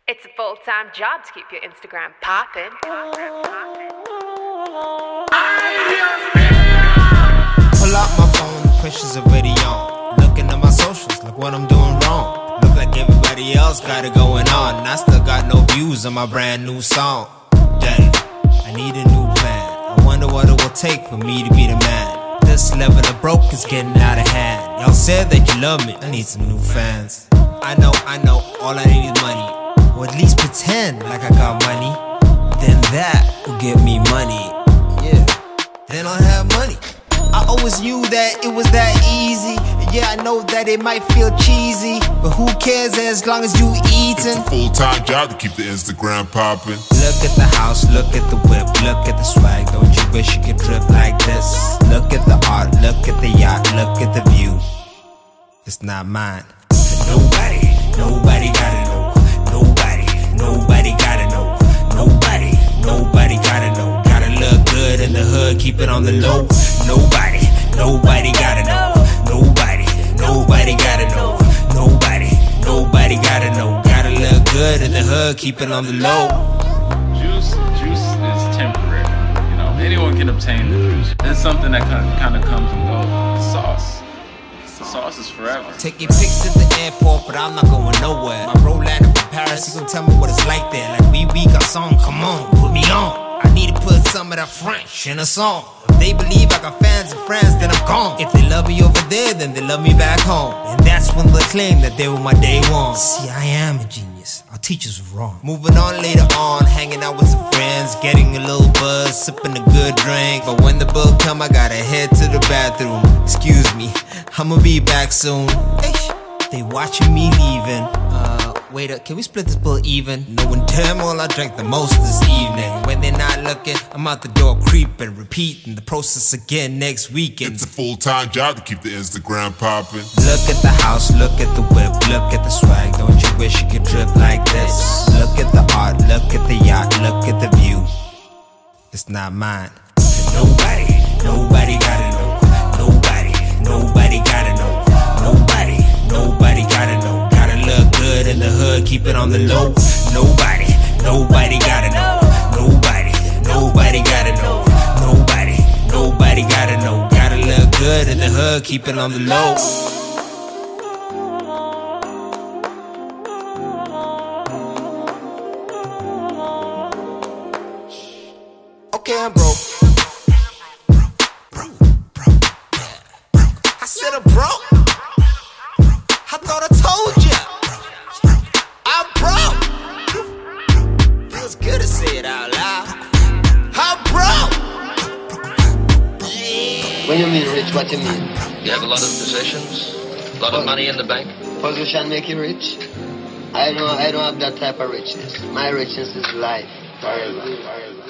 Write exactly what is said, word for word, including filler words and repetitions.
It's a full-time job to keep your Instagram poppin'. Pull out my phone, the pressure's already on. Looking at my socials, like what I'm doing wrong. Look like everybody else got it going on, and I still got no views on my brand new song. Damn, I need a new plan. I wonder what it will take for me to be the man. This level of broke is getting out of hand. Y'all said that you love me, I need some new fans. I know, I know, all I need is money. Or at least pretend like I got money. Then that will get me money. Yeah, then I'll have money. I always knew that it was that easy. Yeah, I know that it might feel cheesy, but who cares as long as you eatin'? It's a full-time job to keep the Instagram poppin'. Look at the house, look at the whip, look at the swag. Don't you wish you could trip like this? Look at the art, look at the yacht, look at the view. It's not mine. But nobody, nobody gotta know. Nobody, nobody gotta know. Nobody, nobody gotta know. Gotta look good in the hood, keep it on the low. Nobody, nobody gotta know. Nobody, nobody gotta know. Nobody, nobody gotta know. Gotta look good in the hood, keep it on the low. Juice, juice is temporary. You know, anyone can obtain the juice. It's something that kind of comes and goes. Sauce. Sauce is forever. Taking pics at the airport, but I'm not going nowhere. My bro landed from Paris, he gon' tell me what it's like there. Like we we got song, come on, put me on. I need to put some of that French in a song. If they believe I got fans and friends, then I'm gone. If they love me over there, then they love me back home. And that's when they claim that they were my day one. See, I am a genius, our teachers were wrong. Moving on later on, hanging out with some friends, getting a little buzz, sipping a good drink. But when the bill come, I gotta head to the bathroom. Excuse me, I'ma be back soon. Hey, they watching me leaving. Uh, wait up, can we split this bill even? Knowing damn well I drank the most this evening. When they're not looking, I'm out the door creeping, repeating the process again next weekend. It's a full-time job to keep the Instagram poppin'. Look at the house, look at the whip, look at the swag. Don't you wish you could drip like this? Look at the art, look at the yacht, look at the view. It's not mine. And nobody, nobody gotta know. Nobody, nobody gotta know. Nobody, nobody gotta know. Gotta look good in the hood, keep it on the low. Nobody, nobody gotta know. Nobody, nobody gotta know. Nobody, nobody gotta know. Gotta look good in the hood, keep it on the low. Okay, I'm broke. Broke, broke, broke, broke. I said I'm broke. I thought I told ya. I'm broke. Feels good to say it out loud. I'm broke. Yeah. When you mean rich, what you mean? You have a lot of possessions, a lot of money in the bank. Position make you rich? I don't, I don't have that type of richness. My richness is life forever. forever.